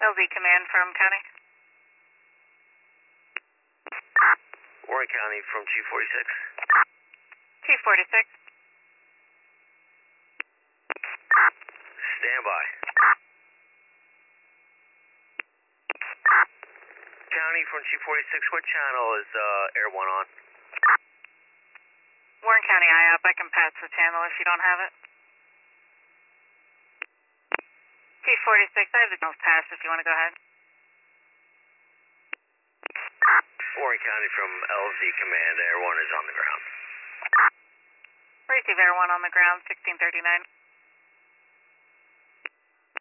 LZ Command from County. Warren County from Chief 46. Chief 46. Stand by. County from Chief 46, what channel is Air 1 on? Warren County, IOP. I can pass the channel if you don't have it. Chief 46, I have the channels pass if you want to go ahead. Warren County from LZ Command, Air 1 is on the ground. Receive Air 1 on the ground, 1639.